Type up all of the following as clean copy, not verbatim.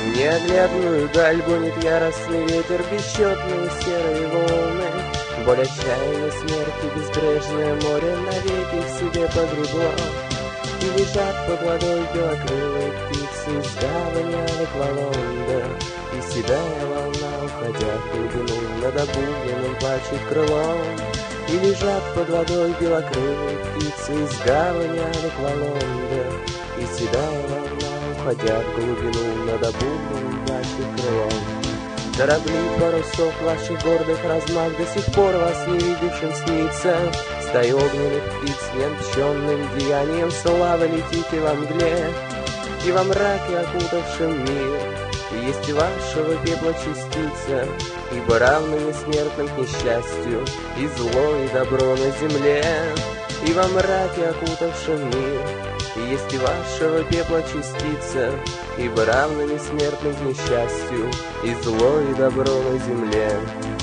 Неоглядную даль гонит яростный ветер, бесчетные серые волны. Боль отчаянной смерти, безбрежное море навеки в себе погребло. И лежат под водой белокрылые птицы из гавани Аквалонда. И седая волна, уходя в глубину, над обугленным плачет крылом. И лежат под водой белокрылые птицы из гавани Аквалонда. И седая волна, уходя в глубину, над обугленным плачет крылом. Корабли парусов ваших гордых размах до сих пор вас не видевшим снится. Стаи огненных птиц неотмщенным деянием славы летите во мгле. И во мраке, окутавшем мир, есть и вашего пепла частица, ибо равными смертным к несчастью и зло, и добро на земле. И во мраке, окутавшем мир, есть и вашего пепла частица, ибо равными смертным к несчастью и зло, и добро на земле.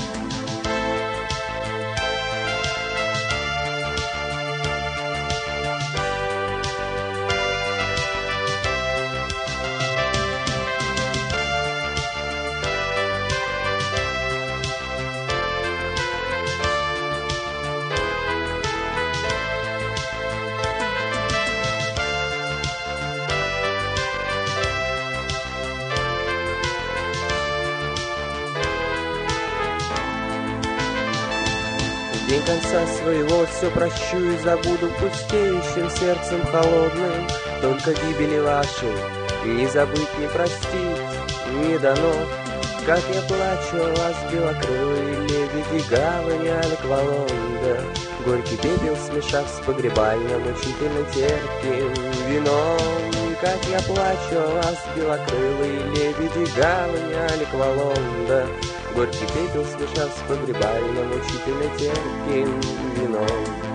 В день конца своего все прощу и забуду пустеющим сердцем холодным. Только гибели вашей не забыть, не простить не дано. Как я плачу о вас, белокрылые лебеди, гавани Аквалонда. Горький пепел смешав с погребальным, мучительно терпким вином. Как я плачу о вас, белокрылые лебеди, гавани Аквалонда. Горький пепел смешав с погребальным, мучительно терпким вином.